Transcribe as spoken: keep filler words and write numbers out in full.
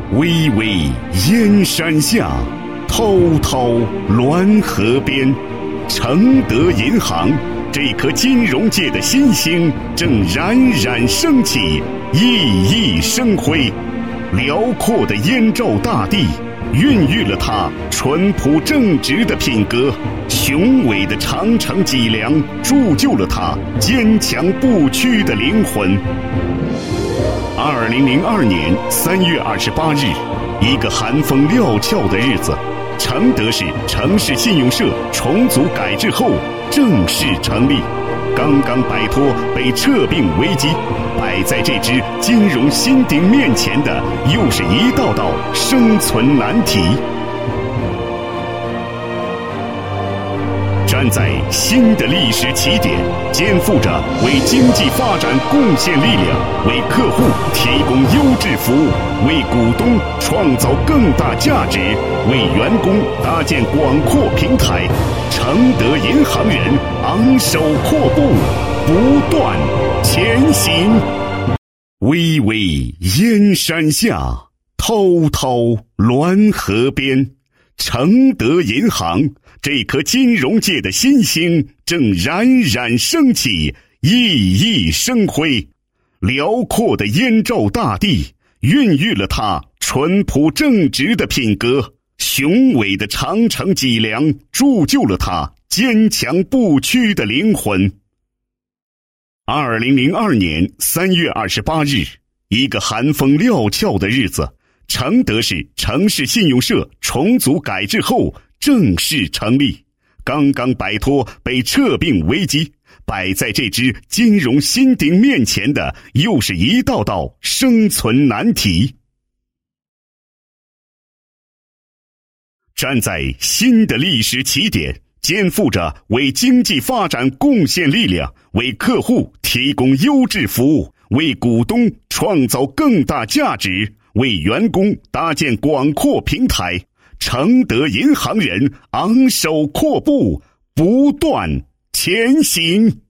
巍巍燕山下，滔滔滦河边。承德银行这颗金融界的新星正冉冉升起，熠熠生辉。辽阔的燕赵大地孕育了它淳朴正直的品格，雄伟的长城脊梁铸就了它坚强不屈的灵魂。二零零二年三月二十八日，一个寒风料峭的日子，承德市城市信用社重组改制后正式成立，刚刚摆脱被撤并危机，摆在这只金融新鼎面前的又是一道道生存难题。站在新的历史起点，肩负着为经济发展贡献力量，为客户提供优质服务，为股东创造更大价值，为员工搭建广阔平台。承德银行人昂首阔步，不断前行。巍巍燕山下，滔滔滦河边。承德银行这颗金融界的新星正冉冉升起，熠熠生辉。辽阔的燕赵大地孕育了它淳朴正直的品格，雄伟的长城脊梁铸就了它坚强不屈的灵魂。二零零二年三月二十八日，一个寒风料峭的日子，承德市城市信用社重组改制后正式成立，刚刚摆脱被撤并危机，摆在这只金融新鼎面前的又是一道道生存难题。站在新的历史起点，肩负着为经济发展贡献力量，为客户提供优质服务，为股东创造更大价值，为员工搭建广阔平台。承德银行人昂首阔步，不断前行。